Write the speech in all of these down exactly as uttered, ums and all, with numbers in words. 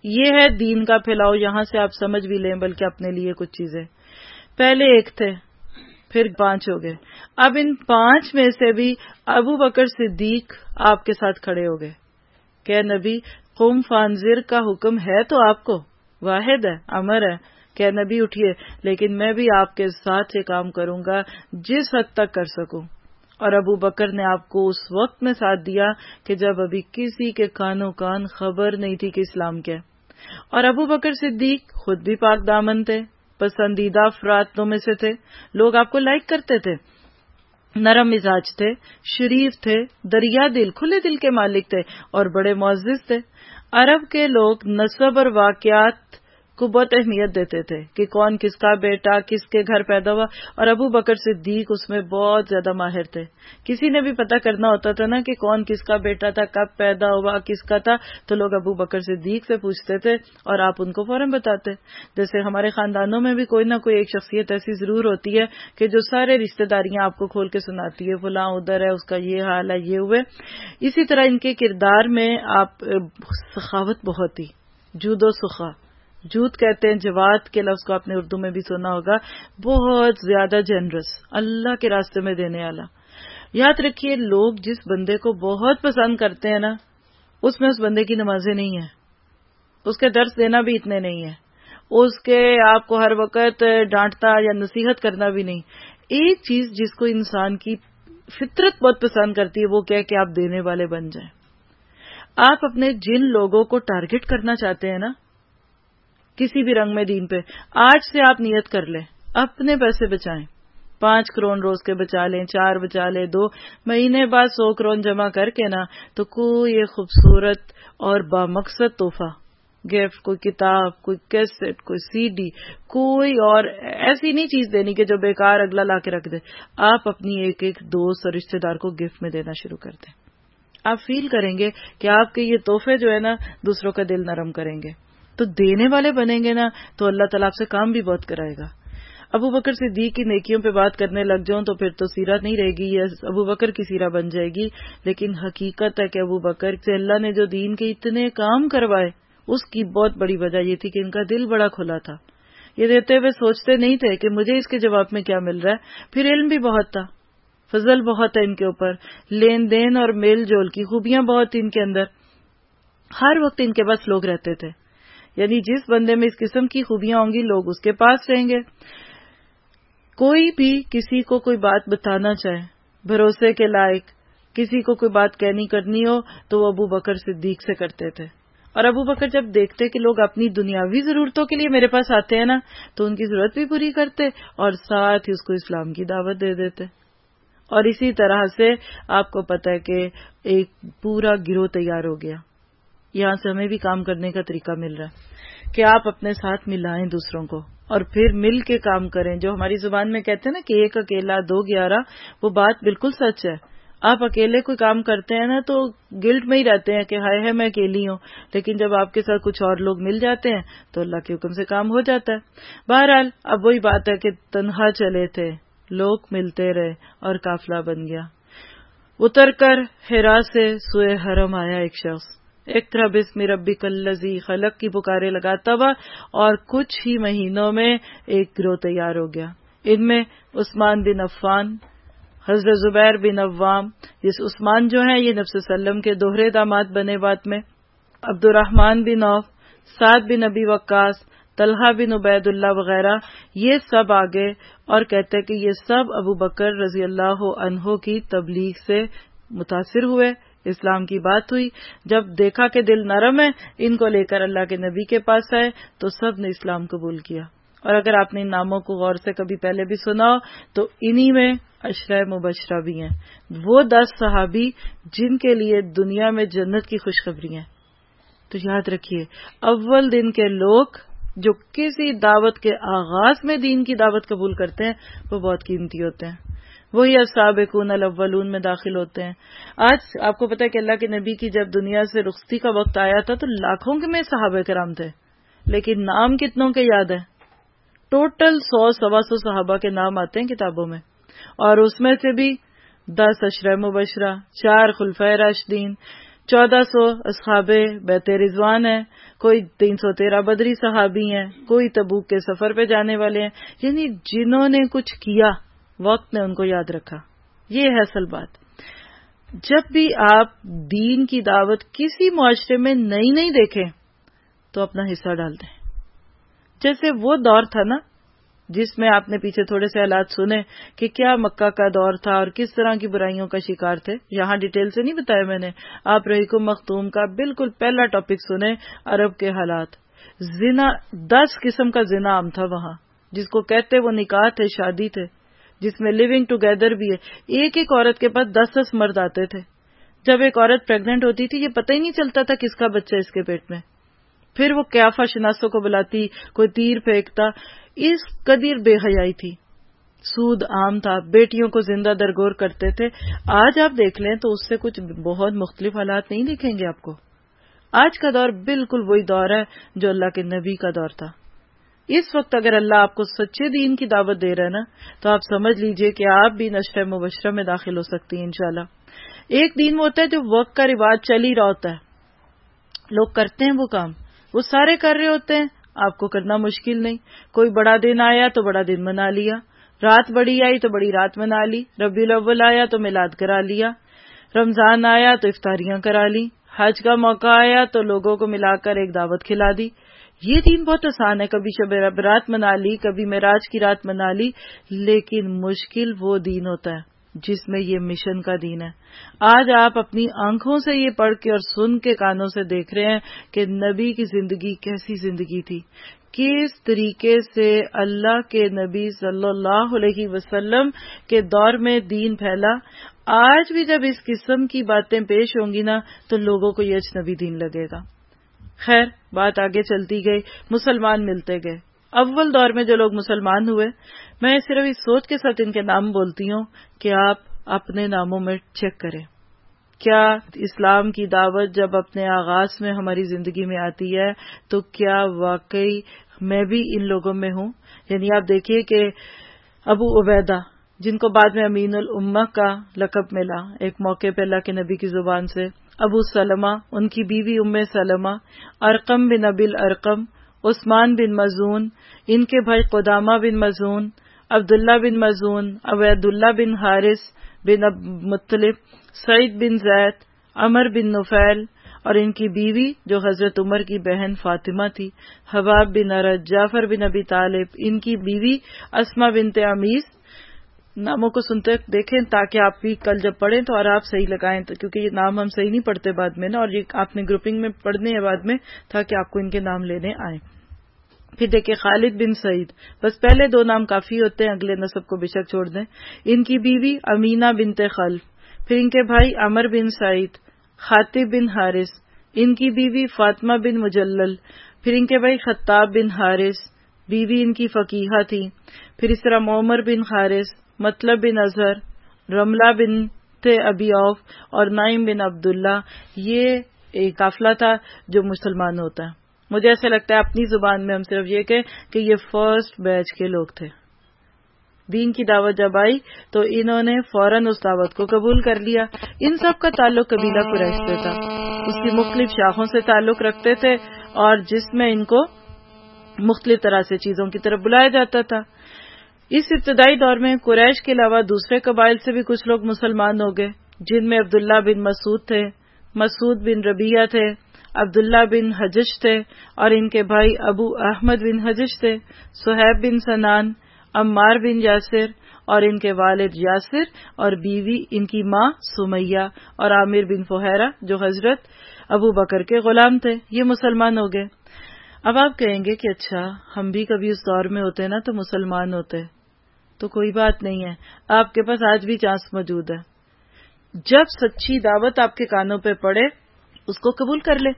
یہ ہے دین کا پھیلاؤ. یہاں سے آپ سمجھ بھی لیں بلکہ اپنے لیے کچھ چیزیں. پہلے ایک تھے، پھر پانچ ہو گئے. اب ان پانچ میں سے بھی ابو بکر صدیق آپ کے ساتھ کھڑے ہو گئے کہ نبی قم فانذر کا حکم ہے تو آپ کو واحد ہے، امر ہے کہ نبی اٹھیے، لیکن میں بھی آپ کے ساتھ یہ کام کروں گا جس حد تک کر سکوں. اور ابو بکر نے آپ کو اس وقت میں ساتھ دیا کہ جب ابھی کسی کے کانوں کان خبر نہیں تھی کہ اسلام کیا ہے. اور ابو بکر صدیق خود بھی پاک دامن تھے، پسندیدہ افراد میں سے تھے، لوگ آپ کو لائک کرتے تھے، نرم مزاج تھے، شریف تھے، دریا دل، کھلے دل کے مالک تھے اور بڑے معزز تھے. عرب کے لوگ نسب اور واقعات کو بہت اہمیت دیتے تھے کہ کون کس کا بیٹا کس کے گھر پیدا ہوا، اور ابو بکر صدیق اس میں بہت زیادہ ماہر تھے. کسی نے بھی پتہ کرنا ہوتا تھا نا کہ کون کس کا بیٹا تھا، کب پیدا ہوا، کس کا تھا، تو لوگ ابو بکر صدیق سے پوچھتے تھے اور آپ ان کو فوراً بتاتے. جیسے ہمارے خاندانوں میں بھی کوئی نہ کوئی ایک شخصیت ایسی ضرور ہوتی ہے کہ جو سارے رشتہ داریاں آپ کو کھول کے سناتی ہے، فلاں ادھر ہے، اس کا یہ حال ہے، یہ ہوئے. اسی طرح ان کے کردار میں آپ سخاوت بہت تھی، جود و سخا. جود کہتے ہیں جواد کے لفظ کو آپ نے اردو میں بھی سنا ہوگا، بہت زیادہ جنرس، اللہ کے راستے میں دینے والا. یاد رکھیے لوگ جس بندے کو بہت پسند کرتے ہیں نا، اس میں اس بندے کی نمازیں نہیں ہیں، اس کے درس دینا بھی اتنے نہیں ہے، اس کے آپ کو ہر وقت ڈانٹتا یا نصیحت کرنا بھی نہیں. ایک چیز جس کو انسان کی فطرت بہت پسند کرتی ہے وہ کیا کہ آپ دینے والے بن جائیں. آپ اپنے جن لوگوں کو ٹارگٹ کرنا چاہتے ہیں نا کسی بھی رنگ میں دین پہ، آج سے آپ نیت کر لیں اپنے پیسے بچائیں. پانچ کروڑ روز کے بچا لیں، چار بچا لیں، دو مہینے بعد سو کروڑ جمع کر کے نا تو کوئی ایک خوبصورت اور بامقصد تحفہ، گفٹ، کوئی کتاب، کوئی کیسٹ، کوئی سی ڈی، کوئی اور ایسی نہیں چیز دینی کہ جو بیکار اگلا لا کے رکھ دے. آپ اپنی ایک ایک دوست اور رشتہ دار کو گفٹ میں دینا شروع کر دیں. آپ فیل کریں گے کہ آپ کے یہ تحفے جو ہے نا دوسروں کا دل نرم کریں گے. تو دینے والے بنیں گے نا تو اللہ تعالیٰ آپ سے کام بھی بہت کرائے گا. ابو بکر صدیق کی نیکیوں پہ بات کرنے لگ جاؤں تو پھر تو سیرت نہیں رہے گی، یہ ابو بکر کی سیرت بن جائے گی. لیکن حقیقت ہے کہ ابو بکر سے اللہ نے جو دین کے اتنے کام کروائے اس کی بہت بڑی وجہ یہ تھی کہ ان کا دل بڑا کھلا تھا. یہ دیتے ہوئے سوچتے نہیں تھے کہ مجھے اس کے جواب میں کیا مل رہا ہے. پھر علم بھی بہت تھا، فضل بہت ہے ان کے اوپر، لین دین اور میل جول کی خوبیاں بہت ان کے اندر. ہر وقت ان کے پاس لوگ رہتے تھے، یعنی جس بندے میں اس قسم کی خوبیاں ہوں گی لوگ اس کے پاس رہیں گے. کوئی بھی کسی کو کوئی بات بتانا چاہے، بھروسے کے لائق کسی کو کوئی بات کہنی کرنی ہو تو وہ ابو بکر صدیق سے کرتے تھے. اور ابو بکر جب دیکھتے کہ لوگ اپنی دنیاوی ضرورتوں کے لیے میرے پاس آتے ہیں نا تو ان کی ضرورت بھی پوری کرتے اور ساتھ ہی اس کو اسلام کی دعوت دے دیتے. اور اسی طرح سے آپ کو پتہ ہے کہ ایک پورا گروہ تیار ہو گیا. یہاں سے ہمیں بھی کام کرنے کا طریقہ مل رہا ہے کہ آپ اپنے ساتھ ملائیں دوسروں کو اور پھر مل کے کام کریں. جو ہماری زبان میں کہتے ہیں نا کہ ایک اکیلا دو گیارہ، وہ بات بالکل سچ ہے. آپ اکیلے کوئی کام کرتے ہیں نا تو گلٹ میں ہی رہتے ہیں کہ ہائے ہے میں اکیلی ہوں، لیکن جب آپ کے ساتھ کچھ اور لوگ مل جاتے ہیں تو اللہ کے حکم سے کام ہو جاتا ہے. بہرحال اب وہی بات ہے کہ تنہا چلے تھے، لوگ ملتے رہے اور قافلہ بن گیا. اتر کر حرا سے سوئے حرم آیا ایک شخص، اقرا بسم ربک الذی خلق کی پکارے لگاتا ہوا، اور کچھ ہی مہینوں میں ایک گروہ تیار ہو گیا. ان میں عثمان بن عفان، حضرت زبیر بن عوام، جس عثمان جو ہیں یہ نبی صلی اللہ علیہ وسلم کے دوہرے داماد بنے بات میں، عبد الرحمن بن عوف، سعد بن ابی وقاص، طلحہ بن عبید اللہ وغیرہ، یہ سب آگے اور کہتے کہ یہ سب ابو بکر رضی اللہ عنہ کی تبلیغ سے متاثر ہوئے. اسلام کی بات ہوئی، جب دیکھا کہ دل نرم ہے ان کو لے کر اللہ کے نبی کے پاس آئے تو سب نے اسلام قبول کیا. اور اگر آپ نے ان ناموں کو غور سے کبھی پہلے بھی سنا ہو تو انہی میں عشرہ مبشرہ بھی ہیں، وہ دس صحابی جن کے لیے دنیا میں جنت کی خوشخبری ہیں. تو یاد رکھیے اول دن کے لوگ جو کسی دعوت کے آغاز میں دین کی دعوت قبول کرتے ہیں وہ بہت قیمتی ہوتے ہیں، وہی السابقون الاولون میں داخل ہوتے ہیں. آج آپ کو پتہ ہے کہ اللہ کے نبی کی جب دنیا سے رخصتی کا وقت آیا تھا تو لاکھوں کے میں صحابہ کرام تھے، لیکن نام کتنوں کے یاد ہیں؟ ٹوٹل سو سوا سو صحابہ کے نام آتے ہیں کتابوں میں، اور اس میں سے بھی دس عشرہ مبشرہ، چار خلفائے راشدین، چودہ سو اصحاب بیت رضوان ہیں، کوئی تین سو تیرہ بدری صحابی ہیں، کوئی تبوک کے سفر پہ جانے والے ہیں. یعنی جنہوں نے کچھ کیا وقت نے ان کو یاد رکھا. یہ ہے اصل بات. جب بھی آپ دین کی دعوت کسی معاشرے میں نئی نئی دیکھیں تو اپنا حصہ ڈال دیں. جیسے وہ دور تھا نا جس میں آپ نے پیچھے تھوڑے سے حالات سنے کہ کیا مکہ کا دور تھا اور کس طرح کی برائیوں کا شکار تھے. یہاں ڈیٹیل سے نہیں بتایا میں نے. آپ رحیق مختوم کا بالکل پہلا ٹاپک سنے، عرب کے حالات. زنا، دس قسم کا زنا عام تھا وہاں، جس کو کہتے وہ نکاح تھے، شادی تھے، جس میں لیونگ ٹوگیدر بھی ہے. ایک ایک عورت کے پاس دس دس مرد آتے تھے. جب ایک عورت پریگننٹ ہوتی تھی یہ پتہ ہی نہیں چلتا تھا کس کا بچہ اس کے پیٹ میں. پھر وہ قیافہ شناسوں کو بلاتی، کوئی تیر پھینکتا. اس قدر بے حیائی تھی. سود عام تھا، بیٹیوں کو زندہ درگور کرتے تھے. آج آپ دیکھ لیں تو اس سے کچھ بہت مختلف حالات نہیں دکھیں گے آپ کو. آج کا دور بالکل وہی دور ہے جو اللہ کے نبی کا دور تھا. اس وقت اگر اللہ آپ کو سچے دین کی دعوت دے رہا ہے نا تو آپ سمجھ لیجئے کہ آپ بھی نشر مبشرہ میں داخل ہو سکتی ہیں انشاءاللہ. ایک دین وہ ہوتا ہے جو وقت کا رواج چل ہی رہا ہوتا ہے، لوگ کرتے ہیں وہ کام، وہ سارے کر رہے ہوتے ہیں، آپ کو کرنا مشکل نہیں. کوئی بڑا دن آیا تو بڑا دن منا لیا، رات بڑی آئی تو بڑی رات منا لی، ربیع الاول آیا تو میلاد کرا لیا، رمضان آیا تو افطاریاں کرا لی، حج کا موقع آیا تو لوگوں کو ملا کر ایک دعوت کھلا دی. یہ دین بہت آسان ہے. کبھی شب برات منا لی، کبھی معراج کی رات منا لی. لیکن مشکل وہ دین ہوتا ہے جس میں یہ مشن کا دین ہے. آج آپ اپنی آنکھوں سے یہ پڑھ کے اور سن کے کانوں سے دیکھ رہے ہیں کہ نبی کی زندگی کیسی زندگی تھی، کس طریقے سے اللہ کے نبی صلی اللہ علیہ وسلم کے دور میں دین پھیلا. آج بھی جب اس قسم کی باتیں پیش ہوں گی نا تو لوگوں کو یہ اجنبی دین لگے گا. خیر، بات آگے چلتی گئی، مسلمان ملتے گئے. اول دور میں جو لوگ مسلمان ہوئے، میں صرف اس سوچ کے ساتھ ان کے نام بولتی ہوں کہ آپ اپنے ناموں میں چیک کریں. کیا اسلام کی دعوت جب اپنے آغاز میں ہماری زندگی میں آتی ہے تو کیا واقعی میں بھی ان لوگوں میں ہوں؟ یعنی آپ دیکھیے کہ ابو عبیدہ جن کو بعد میں امین الامہ کا لقب ملا ایک موقع پہ اللہ کے نبی کی زبان سے، ابو سلمہ، ان کی بیوی ام سلمہ، ارقم بن ابی الارقم، عثمان بن مظعون، ان کے بھائی قدامہ بن مظعون، عبداللہ بن مظعون، عبید اللہ بن حارث بن مطلب، سعید بن زید، عمر بن نفیل، اور ان کی بیوی جو حضرت عمر کی بہن فاطمہ تھی، حباب بن ارد، جعفر بن ابی طالب، ان کی بیوی اسما بنت عمیس. ناموں کو سنتے دیکھیں تاکہ آپ بھی کل جب پڑھیں تو اور آپ صحیح لگائیں، کیونکہ یہ نام ہم صحیح نہیں پڑھتے بعد میں نا، اور یہ آپ نے گروپنگ میں پڑھنے ہیں بعد میں تاکہ آپ کو ان کے نام لینے آئیں. پھر دیکھیں خالد بن سعید، بس پہلے دو نام کافی ہوتے ہیں، اگلے نسب کو بے شک چھوڑ دیں. ان کی بیوی امینہ بنت خلف، پھر ان کے بھائی عمر بن سعید، خاطب بن حارث، ان کی بیوی فاطمہ بن مجلل، پھر ان کے بھائی خطاب بن حارث، بیوی ان کی فقیہہ تھی. پھر اس طرح معمر بن حارث، مطلب بن اظہر، رملہ بنت ابی عوف اور نائم بن عبداللہ. یہ ایک قافلہ تھا جو مسلمان ہوتا ہے. مجھے ایسا لگتا ہے اپنی زبان میں ہم صرف یہ کہیں کہ یہ فرسٹ بیچ کے لوگ تھے. دین کی دعوت جب آئی تو انہوں نے فوراً اس دعوت کو قبول کر لیا. ان سب کا تعلق قبیلہ قریش سے تھا، اس کی مختلف شاخوں سے تعلق رکھتے تھے اور جس میں ان کو مختلف طرح سے چیزوں کی طرف بلایا جاتا تھا. اس ابتدائی دور میں قریش کے علاوہ دوسرے قبائل سے بھی کچھ لوگ مسلمان ہو گئے، جن میں عبداللہ بن مسعود تھے، مسعود بن ربیعہ تھے، عبداللہ بن حجج تھے اور ان کے بھائی ابو احمد بن حجج تھے، صہیب بن سنان، عمار بن یاسر اور ان کے والد یاسر اور بیوی ان کی ماں سمیہ اور عامر بن فہیرہ جو حضرت ابو بکر کے غلام تھے. یہ مسلمان ہو گئے. اب آپ کہیں گے کہ اچھا ہم بھی کبھی اس دور میں ہوتے نا تو مسلمان ہوتے. تو کوئی بات نہیں ہے، آپ کے پاس آج بھی چانس موجود ہے. جب سچی دعوت آپ کے کانوں پہ پڑے اس کو قبول کر لے.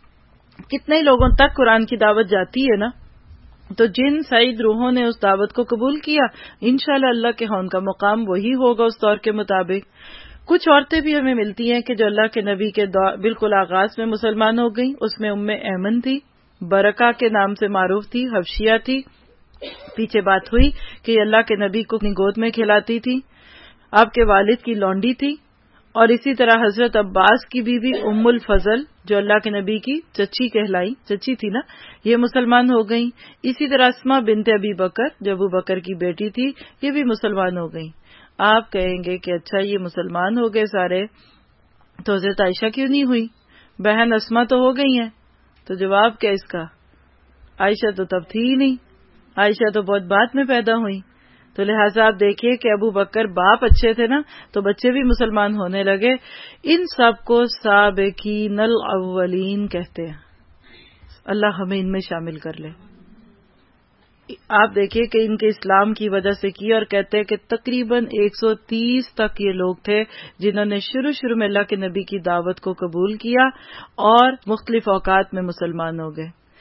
کتنے لوگوں تک قرآن کی دعوت جاتی ہے نا، تو جن سعید روحوں نے اس دعوت کو قبول کیا انشاءاللہ اللہ کے ہاں ان کا مقام وہی ہوگا اس دور کے مطابق. کچھ عورتیں بھی ہمیں ملتی ہیں کہ جو اللہ کے نبی کے بالکل آغاز میں مسلمان ہو گئیں. اس میں ام ایمن تھی، برکہ کے نام سے معروف تھی، حبشیہ تھی. پیچھے بات ہوئی کہ اللہ کے نبی کو اپنی گود میں کھلاتی تھی، آپ کے والد کی لونڈی تھی اور اسی طرح حضرت عباس کی بیوی ام الفضل جو اللہ کے نبی کی چچی کہلائی، چچی تھی نا، یہ مسلمان ہو گئیں. اسی طرح اسما بنت ابی بکر جو ابو بکر کی بیٹی تھی، یہ بھی مسلمان ہو گئیں. آپ کہیں گے کہ اچھا یہ مسلمان ہو گئے سارے، تو حضرت عائشہ کیوں نہیں ہوئی؟ بہن اسما تو ہو گئی ہیں. تو جواب کیا اس کا؟ عائشہ تو تب تھی ہی نہیں، عائشہ تو بہت بعد میں پیدا ہوئی. تو لہٰذا آپ دیکھیے کہ ابو بکر باپ اچھے تھے نا، تو بچے بھی مسلمان ہونے لگے. ان سب کو سابقین الاولین کہتے ہیں. اللہ ہمیں ان میں شامل کر لے. آپ دیکھیے کہ ان کے اسلام کی وجہ سے کی، اور کہتے ہیں کہ تقریباً ایک سو تیس تک یہ لوگ تھے جنہوں نے شروع شروع میں اللہ کے نبی کی دعوت کو قبول کیا اور مختلف اوقات میں مسلمان ہو گئے.